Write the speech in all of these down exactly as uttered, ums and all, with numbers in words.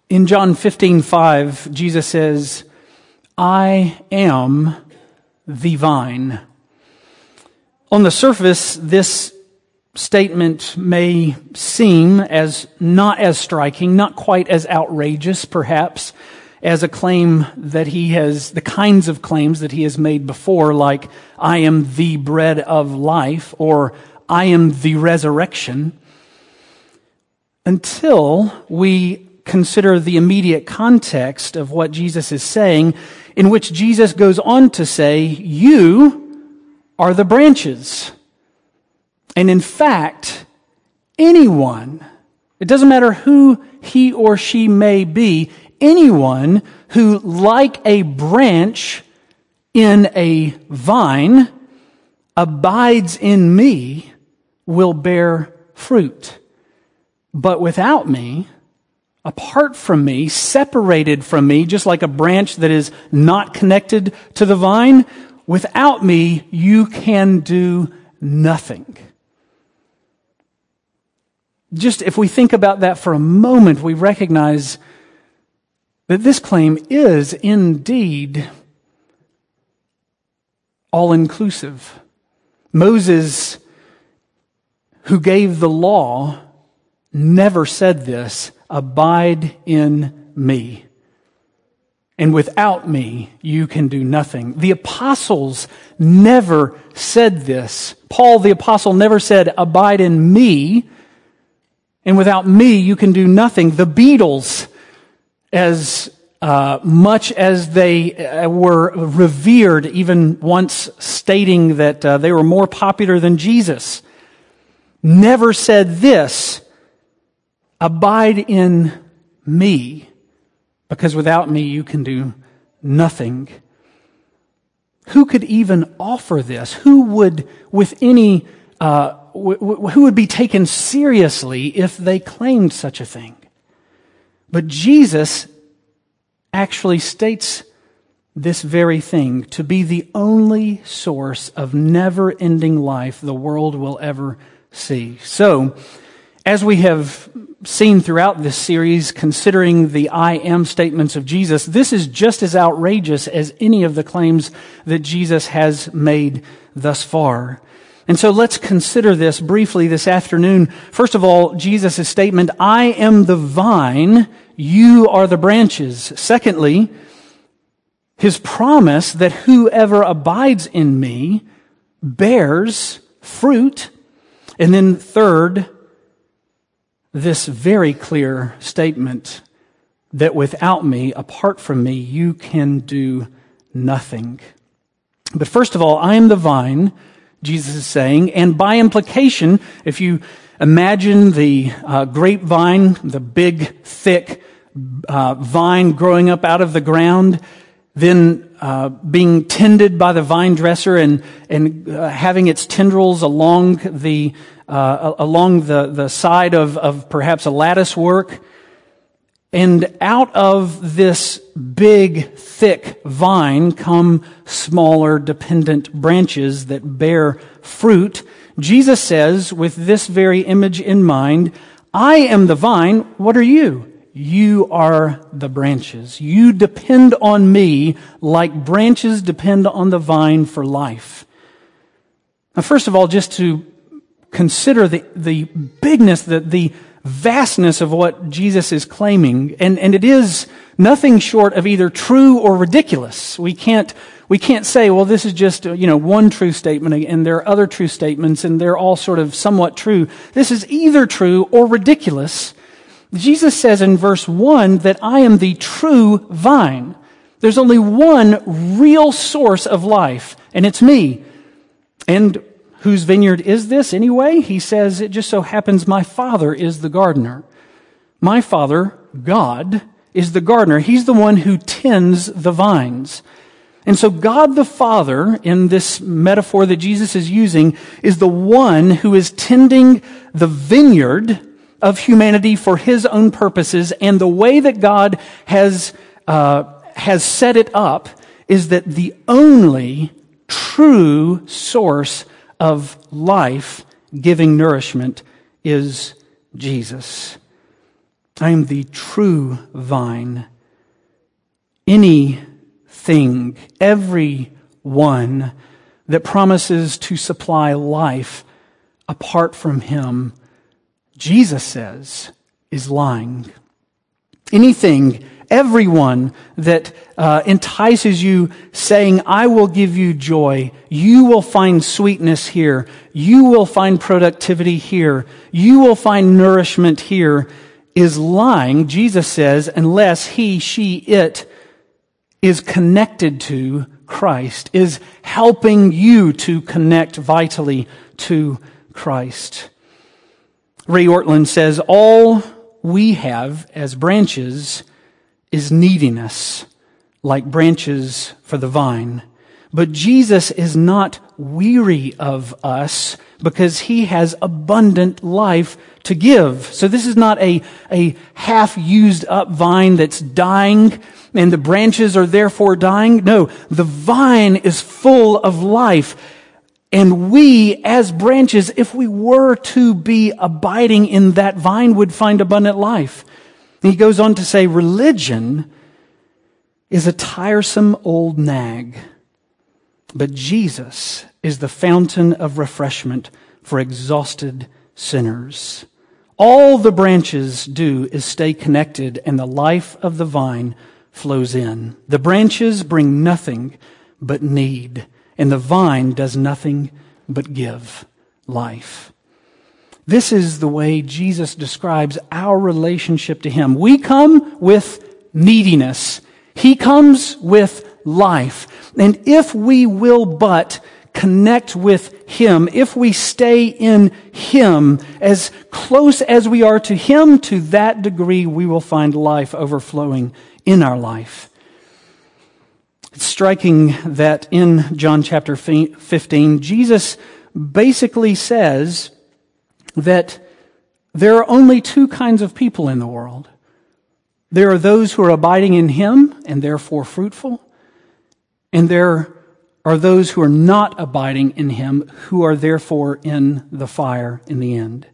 In John fifteen five, Jesus says, I am the vine. On the surface, this statement may seem as not as striking, not quite as outrageous, perhaps, as a claim that he has, the kinds of claims that he has made before, like, I am the bread of life, or I am the resurrection, until we consider the immediate context of what Jesus is saying, in which Jesus goes on to say, you are the branches. And in fact, anyone, it doesn't matter who he or she may be, anyone who, like a branch in a vine, abides in me will bear fruit. But without me, apart from me, separated from me, just like a branch that is not connected to the vine, without me, you can do nothing. Just if we think about that for a moment, we recognize that this claim is indeed all-inclusive. Moses, who gave the law, never said this, abide in me. And without me, you can do nothing. The apostles never said this. Paul the apostle never said, abide in me, and without me, you can do nothing. The Beatles, as uh, much as they uh, were revered, even once stating that uh, they were more popular than Jesus, never said this, abide in me, because without me you can do nothing. Who could even offer this? Who would, with any, uh, w- w- who would be taken seriously if they claimed such a thing? But Jesus actually states this very thing to be the only source of never-ending life the world will ever see. So, as we have seen throughout this series, considering the I am statements of Jesus, this is just as outrageous as any of the claims that Jesus has made thus far. And so let's consider this briefly this afternoon. First of all, Jesus' statement, I am the vine, you are the branches. Secondly, his promise that whoever abides in me bears fruit. And then third, this very clear statement that without me, apart from me, you can do nothing. But first of all, I am the vine, Jesus is saying, and by implication, if you imagine the uh, grapevine, the big, thick uh, vine growing up out of the ground, then uh, being tended by the vine dresser and and uh, having its tendrils along the uh, along the the side of of perhaps a lattice work, and out of this big thick vine come smaller dependent branches that bear fruit. Jesus says, with this very image in mind, I am the vine. What are you? You are the branches. You depend on me like branches depend on the vine for life. Now, first of all, just to consider the, the bigness, the, the vastness of what Jesus is claiming, and, and it is nothing short of either true or ridiculous. We can't we can't say, well, this is just you know one true statement, and there are other true statements, and they're all sort of somewhat true. This is either true or ridiculous. Jesus says in verse one that I am the true vine. There's only one real source of life, and it's me. And whose vineyard is this anyway? He says, it just so happens my Father is the gardener. My Father, God, is the gardener. He's the one who tends the vines. And so God the Father, in this metaphor that Jesus is using, is the one who is tending the vineyard of humanity for his own purposes. And the way that God has uh, has set it up is that the only true source of life giving nourishment is Jesus. I am the true vine. Anything, every one that promises to supply life apart from him, Jesus says, is lying. Anything, everyone that uh, entices you saying, I will give you joy, you will find sweetness here, you will find productivity here, you will find nourishment here, is lying, Jesus says, unless he, she, it is connected to Christ, is helping you to connect vitally to Christ. Ray Ortlund says, all we have as branches is neediness, like branches for the vine. But Jesus is not weary of us because he has abundant life to give. So this is not a, a half-used up vine that's dying and the branches are therefore dying. No, the vine is full of life. And we, as branches, if we were to be abiding in that vine, would find abundant life. And he goes on to say, religion is a tiresome old nag, but Jesus is the fountain of refreshment for exhausted sinners. All the branches do is stay connected, and the life of the vine flows in. The branches bring nothing but need, and the vine does nothing but give life. This is the way Jesus describes our relationship to him. We come with neediness. He comes with life. And if we will but connect with him, if we stay in him, as close as we are to him, to that degree we will find life overflowing in our life. It's striking that in John chapter fifteen, Jesus basically says that there are only two kinds of people in the world. There are those who are abiding in him and therefore fruitful, and there are those who are not abiding in him who are therefore in the fire in the end.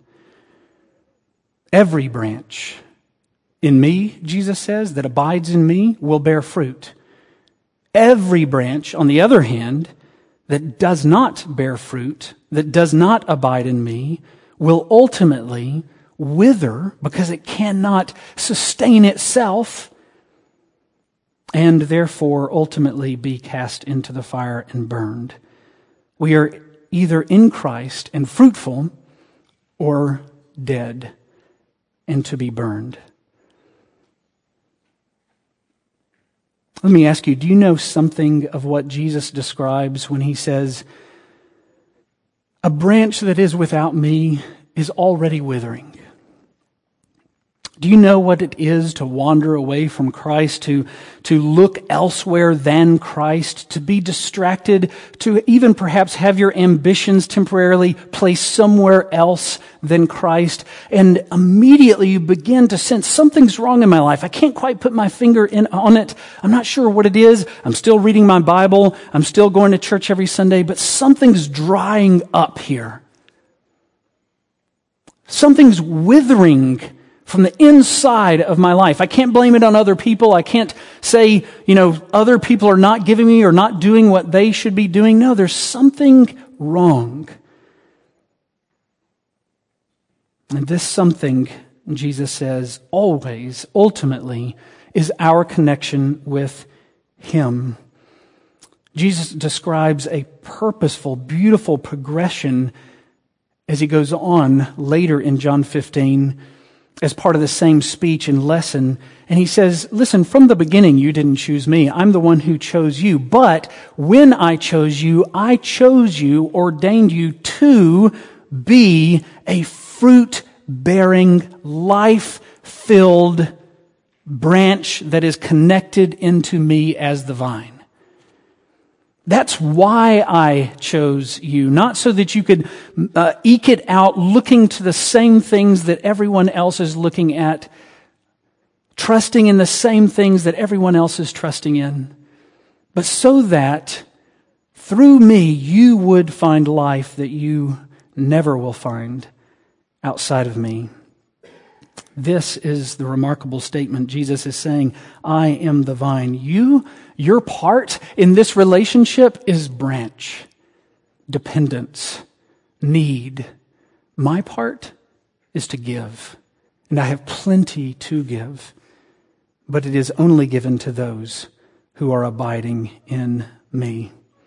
Every branch in me, Jesus says, that abides in me will bear fruit. Every branch, on the other hand, that does not bear fruit, that does not abide in me, will ultimately wither because it cannot sustain itself and therefore ultimately be cast into the fire and burned. We are either in Christ and fruitful or dead and to be burned. Let me ask you, do you know something of what Jesus describes when he says, a branch that is without me is already withering? Do you know what it is to wander away from Christ, to, to look elsewhere than Christ, to be distracted, to even perhaps have your ambitions temporarily placed somewhere else than Christ, and immediately you begin to sense something's wrong in my life. I can't quite put my finger in on it. I'm not sure what it is. I'm still reading my Bible. I'm still going to church every Sunday, but something's drying up here. Something's withering from the inside of my life. I can't blame it on other people. I can't say, you know, other people are not giving me or not doing what they should be doing. No, there's something wrong. And this something, Jesus says, always, ultimately, is our connection with him. Jesus describes a purposeful, beautiful progression as he goes on later in John fifteen, as part of the same speech and lesson. And he says, listen, from the beginning, you didn't choose me. I'm the one who chose you. But when I chose you, I chose you, ordained you to be a fruit-bearing, life-filled branch that is connected into me as the vine. That's why I chose you, not so that you could uh, eke it out looking to the same things that everyone else is looking at, trusting in the same things that everyone else is trusting in, but so that through me you would find life that you never will find outside of me. This is the remarkable statement. Jesus is saying, I am the vine. You, your part in this relationship is branch, dependence, need. My part is to give, and I have plenty to give, but it is only given to those who are abiding in me.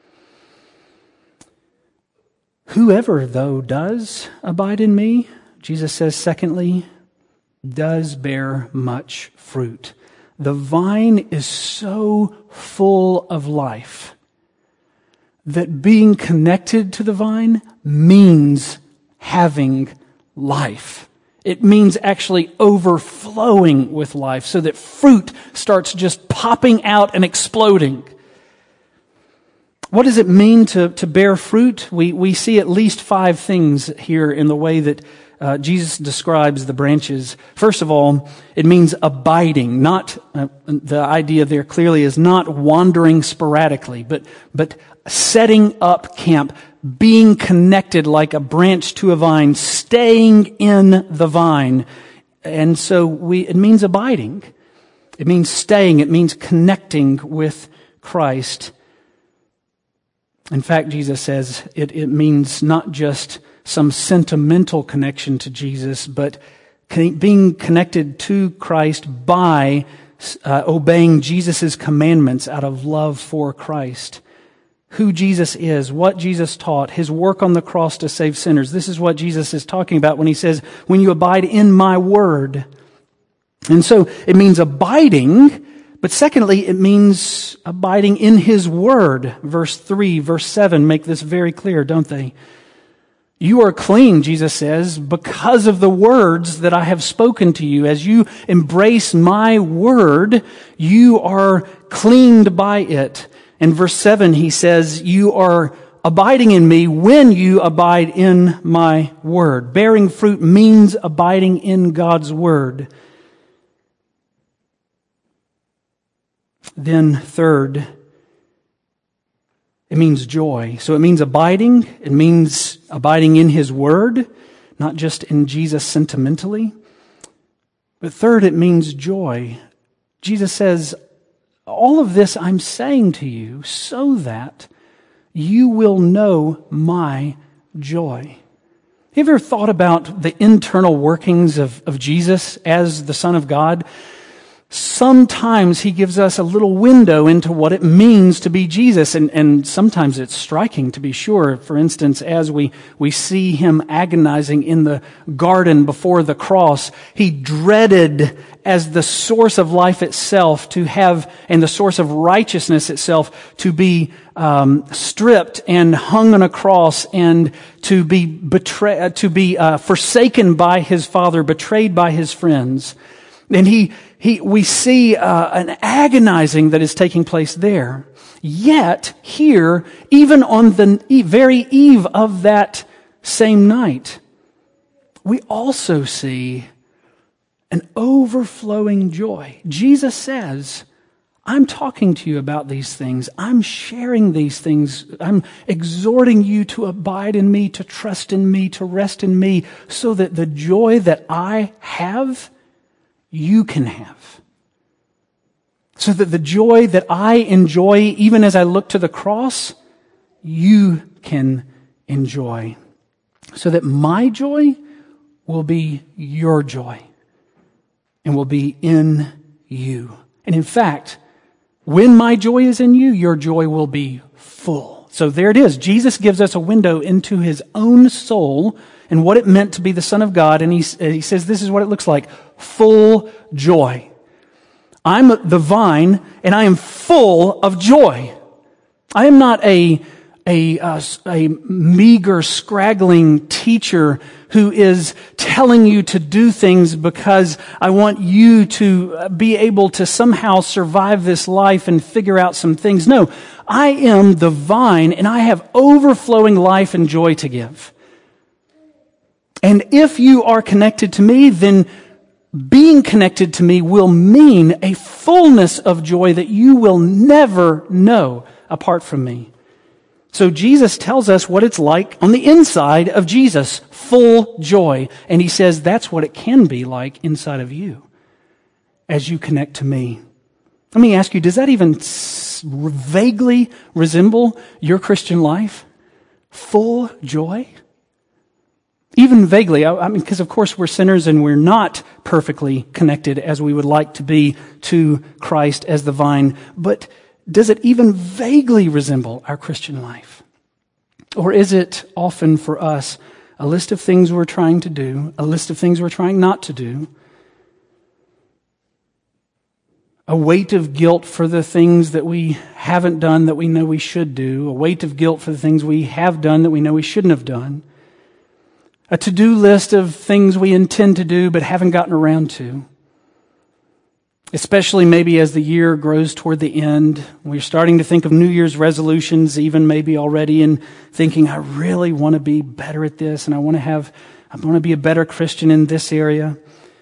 Whoever, though, does abide in me, Jesus says, secondly, does bear much fruit. The vine is so full of life that being connected to the vine means having life. It means actually overflowing with life so that fruit starts just popping out and exploding. What does it mean to, to bear fruit? We, we see at least five things here in the way that uh, Jesus describes the branches. First of all, it means abiding. Not uh, the idea there clearly is not wandering sporadically, but but setting up camp, being connected like a branch to a vine, staying in the vine. And so we it means abiding. It means staying. It means connecting with Christ. In fact, Jesus says it, it means not just some sentimental connection to Jesus, but being connected to Christ by uh, obeying Jesus' commandments out of love for Christ. Who Jesus is, what Jesus taught, his work on the cross to save sinners. This is what Jesus is talking about when he says, when you abide in my word. And so it means abiding. But secondly, it means abiding in his word. Verse three, verse seven make this very clear, don't they? You are clean, Jesus says, because of the words that I have spoken to you. As you embrace my word, you are cleaned by it. In verse seven, he says, you are abiding in me when you abide in my word. Bearing fruit means abiding in God's word. Then third, it means joy. So it means abiding. It means abiding in his word, not just in Jesus sentimentally. But third, it means joy. Jesus says, all of this I'm saying to you so that you will know my joy. Have you ever thought about the internal workings of, of Jesus as the Son of God? Sometimes he gives us a little window into what it means to be Jesus, and, and sometimes it's striking, to be sure. For instance, as we, we see him agonizing in the garden before the cross, he dreaded as the source of life itself to have, and the source of righteousness itself, to be um, stripped and hung on a cross, and to be betrayed, to be uh, forsaken by his Father, betrayed by his friends. And he, he, we see uh, an agonizing that is taking place there. Yet, here, even on the very eve of that same night, we also see an overflowing joy. Jesus says, I'm talking to you about these things. I'm sharing these things. I'm exhorting you to abide in me, to trust in me, to rest in me, so that the joy that I have, you can have. So that the joy that I enjoy, even as I look to the cross, you can enjoy. So that my joy will be your joy and will be in you. And in fact, when my joy is in you, your joy will be full. So there it is. Jesus gives us a window into his own soul and what it meant to be the Son of God. And he, he says this is what it looks like. Full joy. I'm the vine and I am full of joy. I am not a, a, a, a meager, scraggling teacher who is telling you to do things because I want you to be able to somehow survive this life and figure out some things. No, I am the vine and I have overflowing life and joy to give. And if you are connected to me, then being connected to me will mean a fullness of joy that you will never know apart from me. So Jesus tells us what it's like on the inside of Jesus, full joy. And he says that's what it can be like inside of you as you connect to me. Let me ask you, does that even vaguely resemble your Christian life? Full joy? Even vaguely, I mean, because of course we're sinners and we're not perfectly connected as we would like to be to Christ as the vine. But does it even vaguely resemble our Christian life? Or is it often for us a list of things we're trying to do, a list of things we're trying not to do, a weight of guilt for the things that we haven't done that we know we should do, a weight of guilt for the things we have done that we know we shouldn't have done, a to-do list of things we intend to do but haven't gotten around to. Especially maybe as the year grows toward the end, we're starting to think of New Year's resolutions, even maybe already, and thinking, I really want to be better at this, and I want to have, I want to be a better Christian in this area.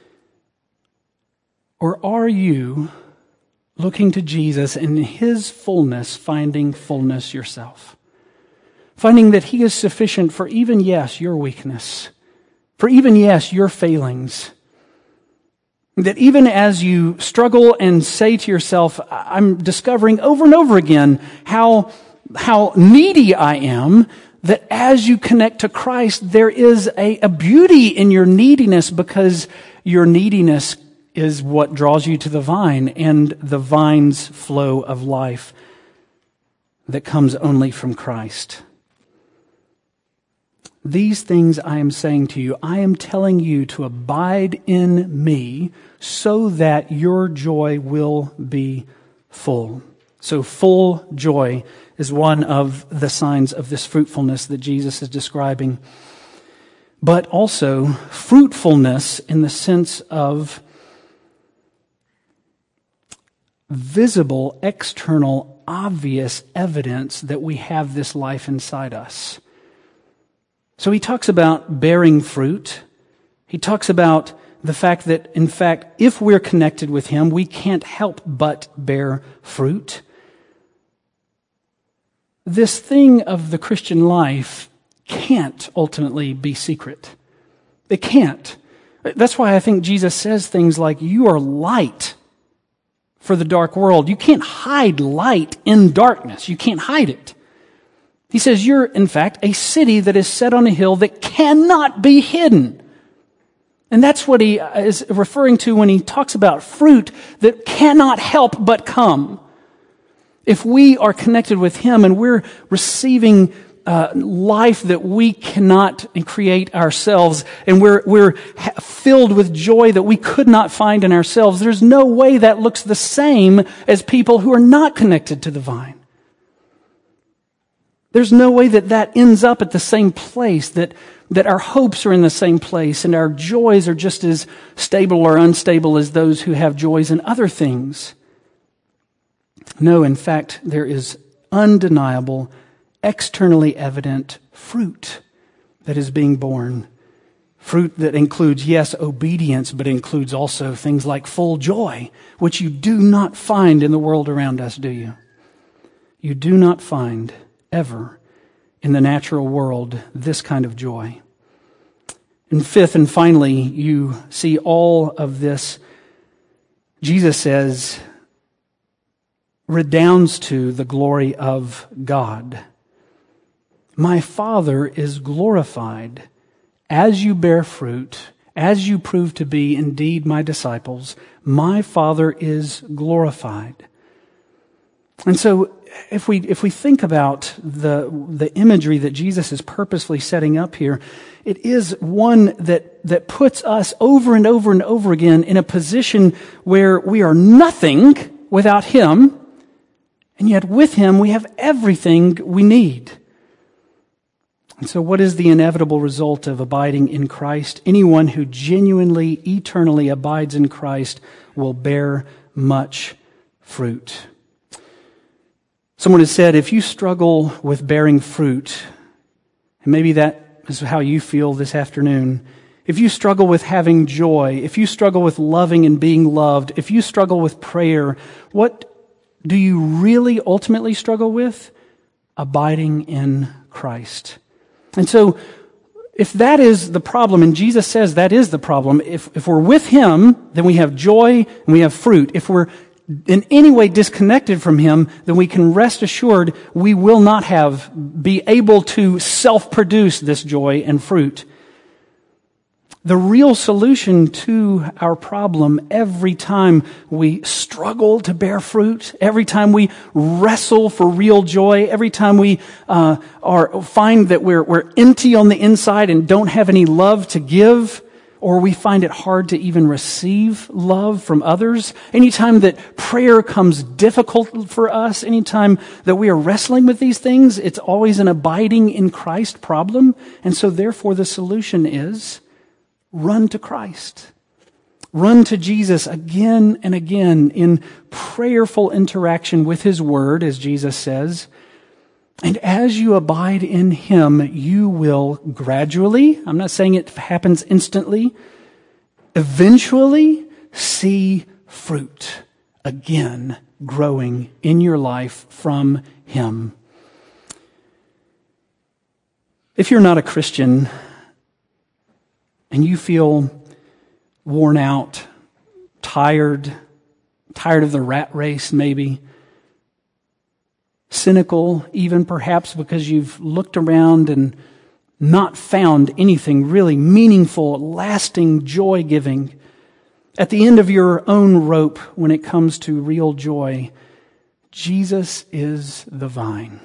Or are you looking to Jesus and in His fullness, finding fullness yourself? Finding that He is sufficient for even, yes, your weakness, for even, yes, your failings. That even as you struggle and say to yourself, I'm discovering over and over again how, how needy I am, that as you connect to Christ, there is a, a beauty in your neediness because your neediness is what draws you to the vine and the vine's flow of life that comes only from Christ. These things I am saying to you, I am telling you to abide in me so that your joy will be full. So full joy is one of the signs of this fruitfulness that Jesus is describing. But also fruitfulness in the sense of visible, external, obvious evidence that we have this life inside us. So he talks about bearing fruit. He talks about the fact that, in fact, if we're connected with Him, we can't help but bear fruit. This thing of the Christian life can't ultimately be secret. It can't. That's why I think Jesus says things like, you are light for the dark world. You can't hide light in darkness. You can't hide it. He says you're, in fact, a city that is set on a hill that cannot be hidden. And that's what he is referring to when he talks about fruit that cannot help but come. If we are connected with Him and we're receiving uh, life that we cannot create ourselves, and we're, we're filled with joy that we could not find in ourselves, there's no way that looks the same as people who are not connected to the vine. There's no way that that ends up at the same place, that, that our hopes are in the same place and our joys are just as stable or unstable as those who have joys in other things. No, in fact, there is undeniable, externally evident fruit that is being born. Fruit that includes, yes, obedience, but includes also things like full joy, which you do not find in the world around us, do you? You do not find ever in the natural world this kind of joy. And fifth and finally, you see all of this, Jesus says, redounds to the glory of God. My Father is glorified as you bear fruit, as you prove to be indeed my disciples. My Father is glorified. And so if we if we think about the the imagery that Jesus is purposely setting up here, it is one that that puts us over and over and over again in a position where we are nothing without Him, and yet with Him we have everything we need. And so what is the inevitable result of abiding in Christ? Anyone who genuinely, eternally abides in Christ will bear much fruit. Someone has said, if you struggle with bearing fruit, and maybe that is how you feel this afternoon, if you struggle with having joy, if you struggle with loving and being loved, if you struggle with prayer, what do you really ultimately struggle with? abiding in Christ. And so, if that is the problem, and Jesus says that is the problem, if, if we're with Him, then we have joy and we have fruit. If we're in any way disconnected from Him, then we can rest assured we will not have, be able to self-produce this joy and fruit. The real solution to our problem every time we struggle to bear fruit, every time we wrestle for real joy, every time we uh, are find that we're we're empty on the inside and don't have any love to give, or we find it hard to even receive love from others, anytime that prayer comes difficult for us, anytime that we are wrestling with these things, it's always an abiding in Christ problem. And so therefore the solution is run to Christ. Run to Jesus again and again in prayerful interaction with His Word, as Jesus says. And as you abide in Him, you will gradually, I'm not saying it happens instantly, eventually see fruit again growing in your life from Him. If you're not a Christian, and you feel worn out, tired, tired of the rat race maybe, cynical even perhaps because you've looked around and not found anything really meaningful, lasting, joy-giving, at the end of your own rope when it comes to real joy, Jesus is the vine.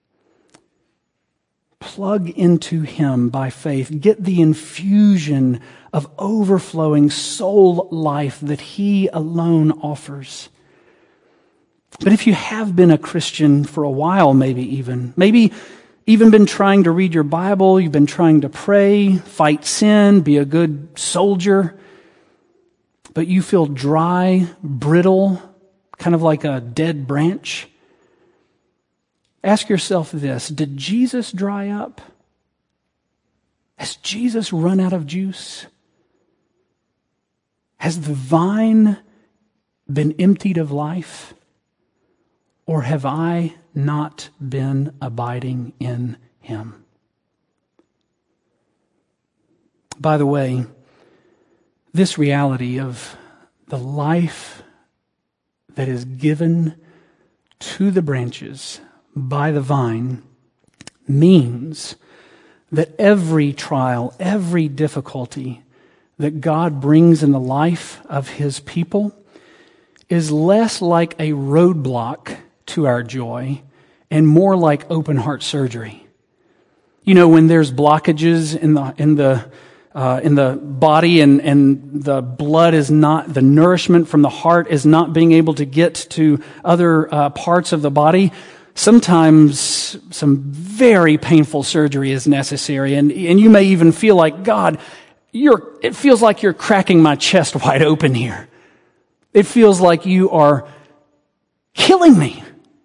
Plug into Him by faith. Get the infusion of overflowing soul life that He alone offers. But if you have been a Christian for a while, maybe even, maybe even been trying to read your Bible, you've been trying to pray, fight sin, be a good soldier, but you feel dry, brittle, kind of like a dead branch, ask yourself this: did Jesus dry up? Has Jesus run out of juice? Has the vine been emptied of life? Or have I not been abiding in Him? By the way, this reality of the life that is given to the branches by the vine means that every trial, every difficulty that God brings in the life of His people is less like a roadblock to our joy and more like open heart surgery. You know, when there's blockages in the in the uh, in the body and and the blood is not, the nourishment from the heart is not being able to get to other uh, parts of the body, sometimes some very painful surgery is necessary, and and you may even feel like, God, you're it feels like you're cracking my chest wide open here. It feels like you are killing me.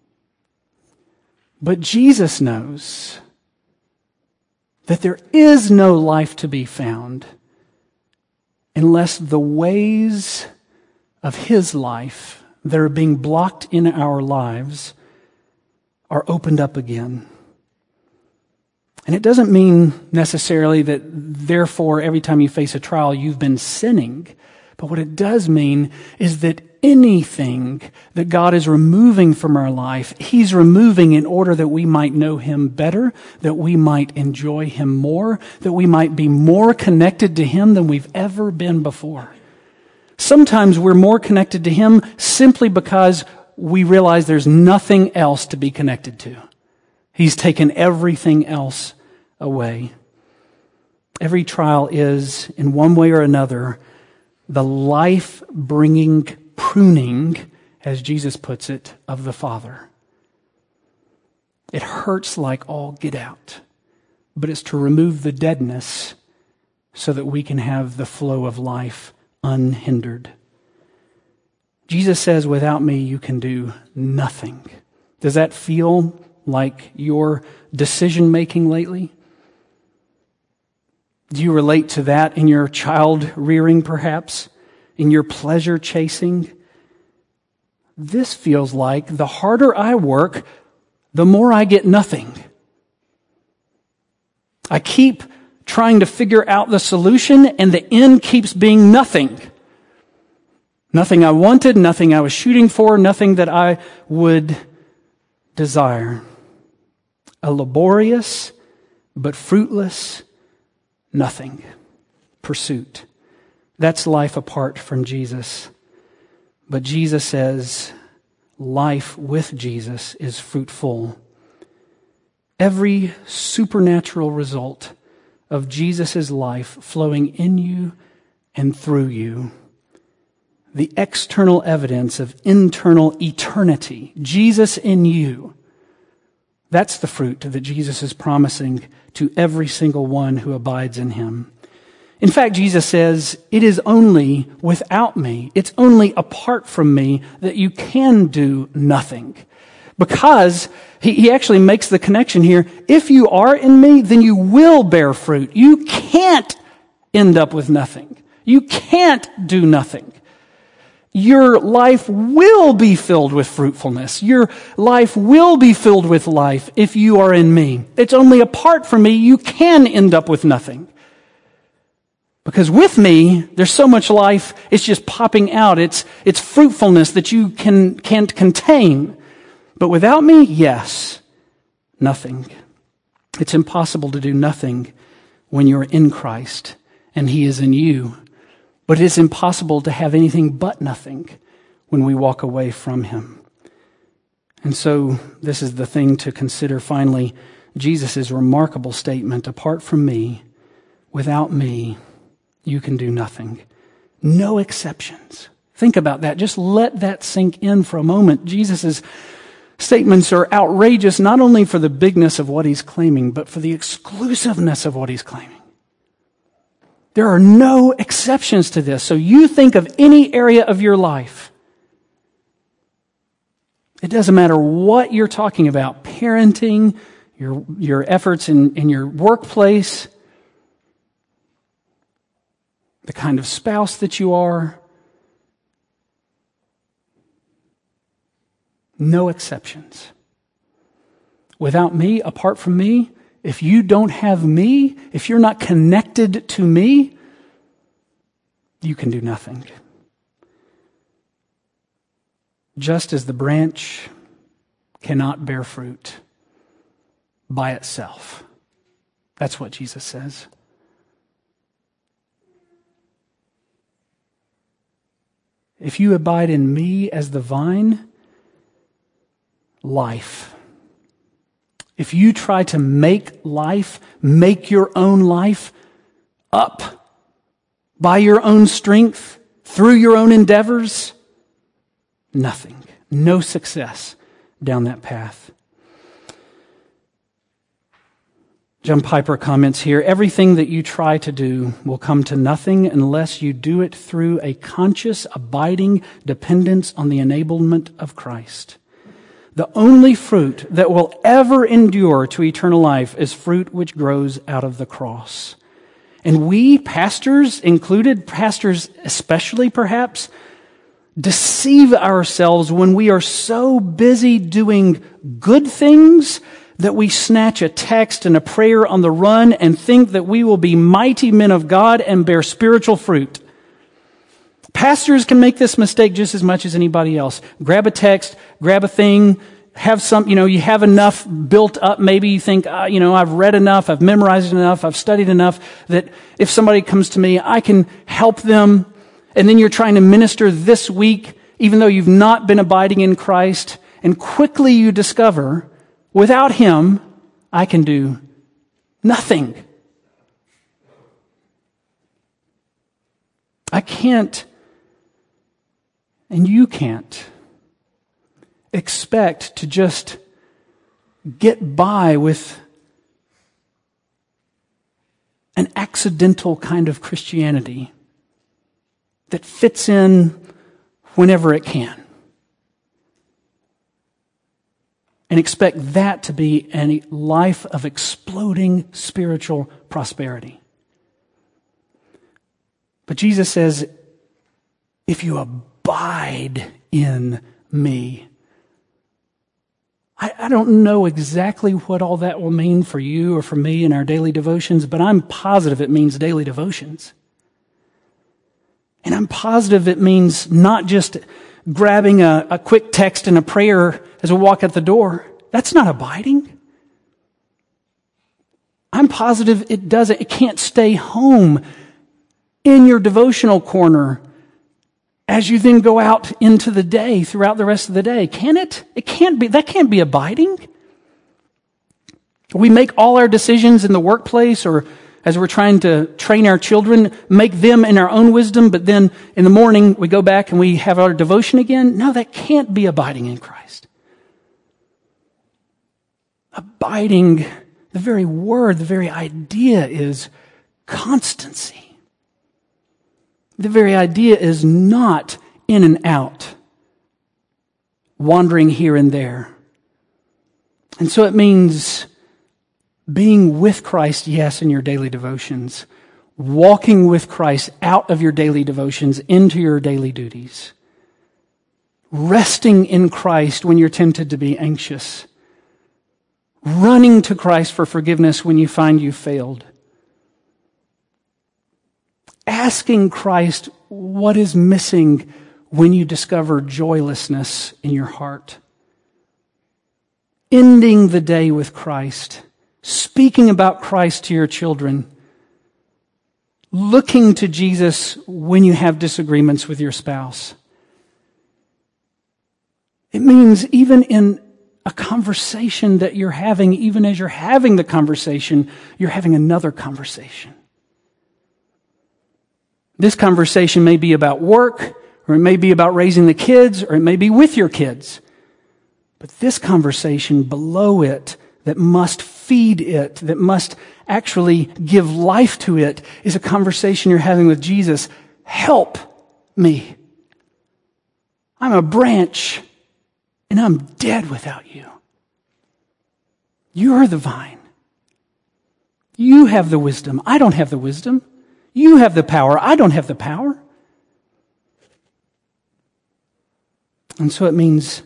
But Jesus knows that there is no life to be found unless the ways of His life that are being blocked in our lives are opened up again. And it doesn't mean necessarily that therefore every time you face a trial you've been sinning. But what it does mean is that anything that God is removing from our life, He's removing in order that we might know Him better, that we might enjoy Him more, that we might be more connected to Him than we've ever been before. Sometimes we're more connected to Him simply because we realize there's nothing else to be connected to. He's taken everything else away. Every trial is, in one way or another, the life-bringing pruning, as Jesus puts it, of the Father. It hurts like all get out, but it's to remove the deadness so that we can have the flow of life unhindered. Jesus says, without me, you can do nothing. Does that feel like your decision-making lately? Do you relate to that in your child rearing, perhaps? In your pleasure chasing? This feels like the harder I work, the more I get nothing. I keep trying to figure out the solution, and the end keeps being nothing. Nothing I wanted, nothing I was shooting for, nothing that I would desire. A laborious but fruitless nothing pursuit. That's life apart from Jesus. But Jesus says life with Jesus is fruitful. Every supernatural result of Jesus' life flowing in you and through you. The external evidence of internal eternity. Jesus in you. That's the fruit that Jesus is promising to every single one who abides in him. In fact, Jesus says, it is only without me, it's only apart from me that you can do nothing. Because he, he actually makes the connection here. If you are in me, then you will bear fruit. You can't end up with nothing. You can't do nothing. Your life will be filled with fruitfulness. Your life will be filled with life if you are in me. It's only apart from me you can end up with nothing. Because with me, there's so much life, it's just popping out. It's, it's fruitfulness that you can, can't contain. But without me, yes, nothing. It's impossible to do nothing when you're in Christ and he is in you. But it is impossible to have anything but nothing when we walk away from him. And so this is the thing to consider finally, Jesus' remarkable statement, apart from me, without me, you can do nothing. No exceptions. Think about that. Just let that sink in for a moment. Jesus' statements are outrageous not only for the bigness of what he's claiming, but for the exclusiveness of what he's claiming. There are no exceptions to this. So you think of any area of your life. It doesn't matter what you're talking about, parenting, your, your efforts in, in your workplace, the kind of spouse that you are. No exceptions. Without me, apart from me, if you don't have me, if you're not connected to me, you can do nothing. Just as the branch cannot bear fruit by itself. That's what Jesus says. If you abide in me as the vine, life. If you try to make life, make your own life up by your own strength, through your own endeavors, nothing. No success down that path. John Piper comments here, everything that you try to do will come to nothing unless you do it through a conscious, abiding dependence on the enablement of Christ. The only fruit that will ever endure to eternal life is fruit which grows out of the cross. And we, pastors included, pastors especially perhaps, deceive ourselves when we are so busy doing good things that we snatch a text and a prayer on the run and think that we will be mighty men of God and bear spiritual fruit. Pastors can make this mistake just as much as anybody else. Grab a text, grab a thing, have some, you know, you have enough built up. Maybe you think, uh, you know, I've read enough, I've memorized enough, I've studied enough that if somebody comes to me, I can help them. And then you're trying to minister this week, even though you've not been abiding in Christ. And quickly you discover, without him, I can do nothing. I can't, and you can't, expect to just get by with an accidental kind of Christianity that fits in whenever it can. And expect that to be a life of exploding spiritual prosperity. But Jesus says, if you abide in me, I, I don't know exactly what all that will mean for you or for me in our daily devotions, but I'm positive it means daily devotions. And I'm positive it means not just grabbing a, a quick text and a prayer as we walk out the door. That's not abiding. I'm positive it doesn't, it can't stay home in your devotional corner as you then go out into the day, throughout the rest of the day. Can it? It can't be. That can't be abiding. We make all our decisions in the workplace or as we're trying to train our children, make them in our own wisdom, but then in the morning we go back and we have our devotion again. No, that can't be abiding in Christ. Abiding, the very word, the very idea is constancy. The very idea is not in and out, wandering here and there. And so it means being with Christ, yes, in your daily devotions, walking with Christ out of your daily devotions into your daily duties, resting in Christ when you're tempted to be anxious, running to Christ for forgiveness when you find you failed, asking Christ what is missing when you discover joylessness in your heart. Ending the day with Christ. Speaking about Christ to your children. Looking to Jesus when you have disagreements with your spouse. It means even in a conversation that you're having, even as you're having the conversation, you're having another conversation. This conversation may be about work, or it may be about raising the kids, or it may be with your kids. But this conversation below it, that must feed it, that must actually give life to it, is a conversation you're having with Jesus. Help me. I'm a branch, and I'm dead without you. You're the vine. You have the wisdom. I don't have the wisdom. You have the power. I don't have the power. And so it means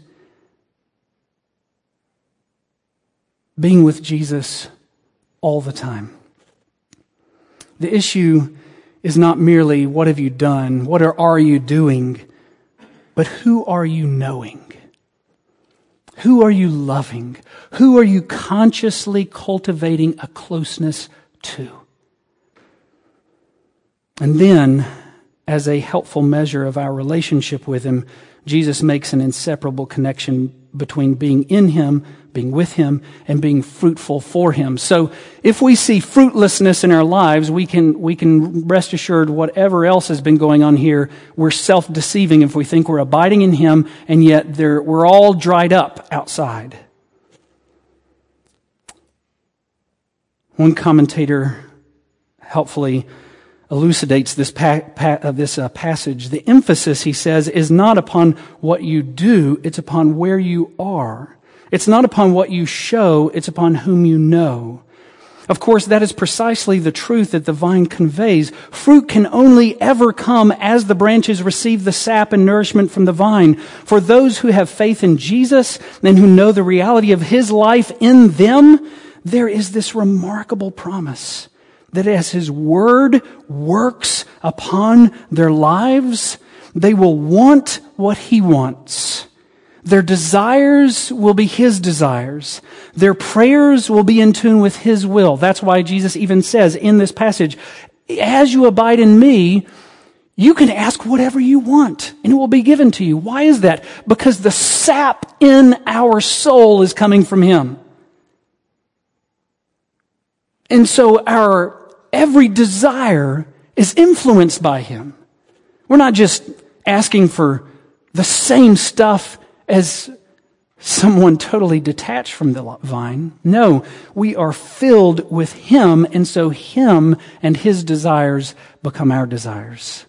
being with Jesus all the time. The issue is not merely what have you done, what are, are you doing, but who are you knowing? Who are you loving? Who are you consciously cultivating a closeness to? And then, as a helpful measure of our relationship with Him, Jesus makes an inseparable connection between being in Him, being with Him, and being fruitful for Him. So if we see fruitlessness in our lives, we can we can rest assured whatever else has been going on here, we're self-deceiving if we think we're abiding in Him, and yet we're all dried up outside. One commentator helpfully elucidates this pa- pa- uh, this uh, passage. The emphasis, he says, is not upon what you do, it's upon where you are. It's not upon what you show, it's upon whom you know. Of course, that is precisely the truth that the vine conveys. Fruit can only ever come as the branches receive the sap and nourishment from the vine. For those who have faith in Jesus and who know the reality of His life in them, there is this remarkable promise that as His word works upon their lives, they will want what He wants. Their desires will be His desires. Their prayers will be in tune with His will. That's why Jesus even says in this passage, as you abide in me, you can ask whatever you want and it will be given to you. Why is that? Because the sap in our soul is coming from Him. And so our every desire is influenced by Him. We're not just asking for the same stuff as someone totally detached from the vine. No, we are filled with Him, and so Him and His desires become our desires.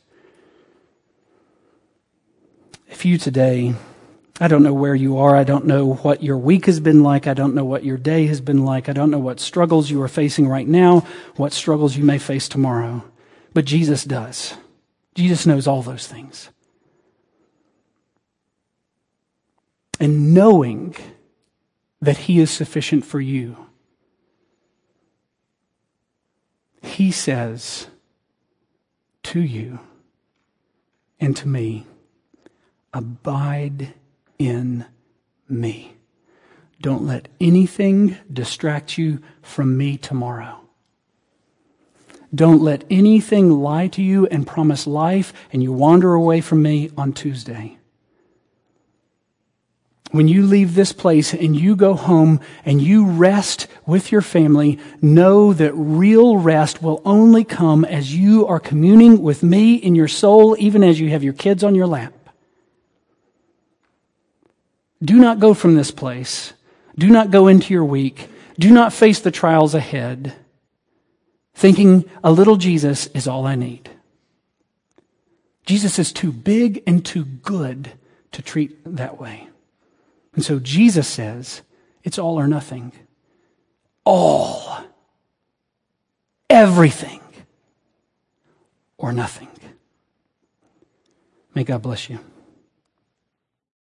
If you today, I don't know where you are, I don't know what your week has been like, I don't know what your day has been like, I don't know what struggles you are facing right now, what struggles you may face tomorrow, but Jesus does. Jesus knows all those things. And knowing that he is sufficient for you. He says to you and to me, abide in me. Don't let anything distract you from me tomorrow. Don't let anything lie to you and promise life and you wander away from me on Tuesday. When you leave this place and you go home and you rest with your family, know that real rest will only come as you are communing with me in your soul, even as you have your kids on your lap. Do not go from this place. Do not go into your week. Do not face the trials ahead, thinking a little Jesus is all I need. Jesus is too big and too good to treat that way. And so Jesus says, it's all or nothing. All. Everything. Or nothing. May God bless you.